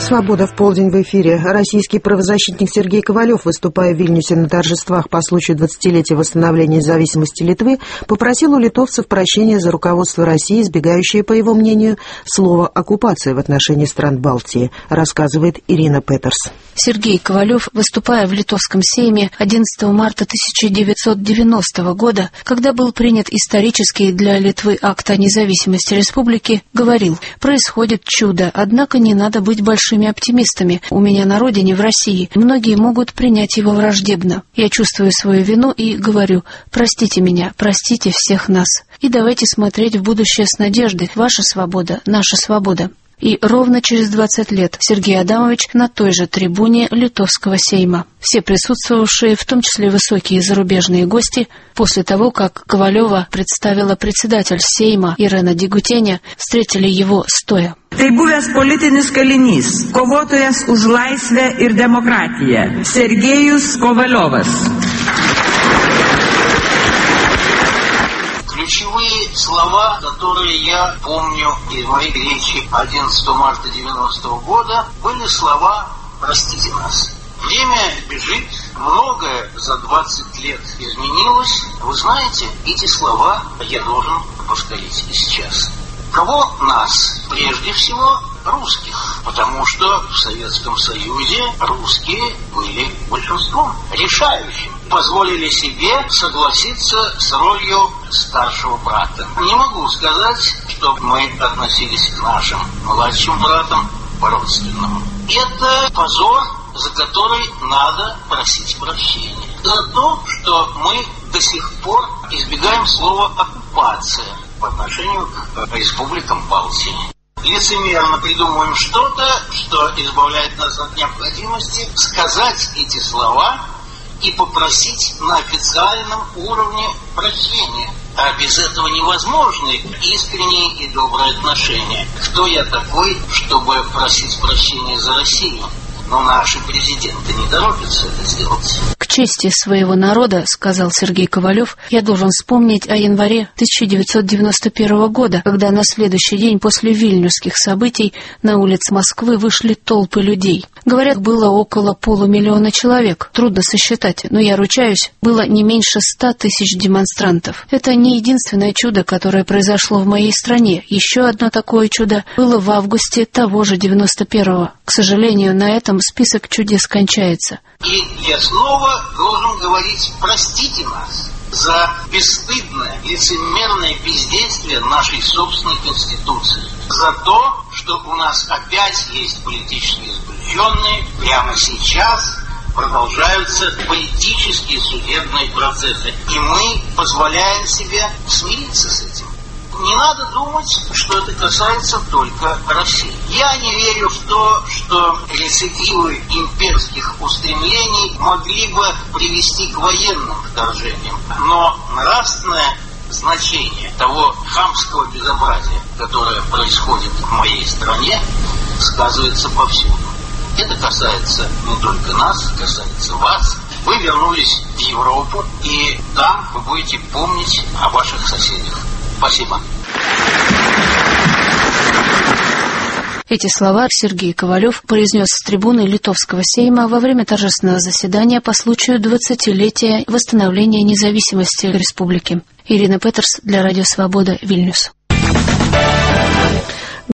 «Свобода в полдень» в эфире. Российский правозащитник Сергей Ковалев, выступая в Вильнюсе на торжествах по случаю 20-летия восстановления независимости Литвы, попросил у литовцев прощения за руководство России, избегающее, по его мнению, слова «оккупация» в отношении стран Балтии, рассказывает Ирина Петерс. Сергей Ковалев, выступая в Литовском Сейме 11 марта 1990 года, когда был принят исторический для Литвы акт о независимости республики, говорил: «Происходит чудо, однако не надо быть большими оптимистами. У меня на родине, в России, многие могут принять его враждебно. Я чувствую свою вину и говорю: простите меня, простите всех нас. И давайте смотреть в будущее с надеждой. Ваша свобода, наша свобода». И ровно через 20 лет Сергей Адамович на той же трибуне Литовского Сейма. Все присутствовавшие, в том числе высокие зарубежные гости, после того, как Ковалева представила председатель Сейма Ирена Дегутеня, встретили его стоя. Tai buvęs politinis kalinys, kovotojas už laisvę ir demokratiją, Sergejus Ковалевas. Ключевые слова, которые я помню из моей речи 11 марта 90 года, были слова «простите нас». Время бежит, многое за 20 лет изменилось. Вы знаете, эти слова я должен повторить и сейчас. Кого нас? Прежде всего русских, потому что в Советском Союзе русские были большинством, решающим. Позволили себе согласиться с ролью старшего брата. Не могу сказать, что мы относились к нашим младшим братам по-родственному. Это позор, за который надо просить прощения. За то, что мы до сих пор избегаем слова «оккупация» по отношению к республикам Балтии. Лицемерно придумываем что-то, что избавляет нас от необходимости сказать эти слова и попросить на официальном уровне прощения. А без этого невозможны искренние и добрые отношения. Кто я такой, чтобы просить прощения за Россию? Но наши президенты не торопятся это сделать. К чести своего народа, сказал Сергей Ковалев, я должен вспомнить о январе 1991 года, когда на следующий день после вильнюсских событий на улицы Москвы вышли толпы людей. Говорят, было около 500 000 человек. Трудно сосчитать, но я ручаюсь, было не меньше 100 000 демонстрантов. Это не единственное чудо, которое произошло в моей стране. Еще одно такое чудо было в августе того же 91-го. К сожалению, на этом список чудес кончается. И я снова должен говорить: простите нас за бесстыдное, лицемерное бездействие нашей собственной Конституции. За то, что у нас опять есть политические заключенные. Прямо сейчас продолжаются политические судебные процессы. И мы позволяем себе смириться с этим. Не надо думать, что это касается только России. Я не верю в то, что рецидивы имперских устремлений могли бы привести к военным вторжениям. Но нравственное значение того хамского безобразия, которое происходит в моей стране, сказывается повсюду. Это касается не только нас, касается вас. Вы вернулись в Европу, и там вы будете помнить о ваших соседях. Спасибо. Эти слова Сергей Ковалев произнес с трибуны Литовского Сейма во время торжественного заседания по случаю 20-летия восстановления независимости республики. Ирина Петерс для Радио Свобода, Вильнюс.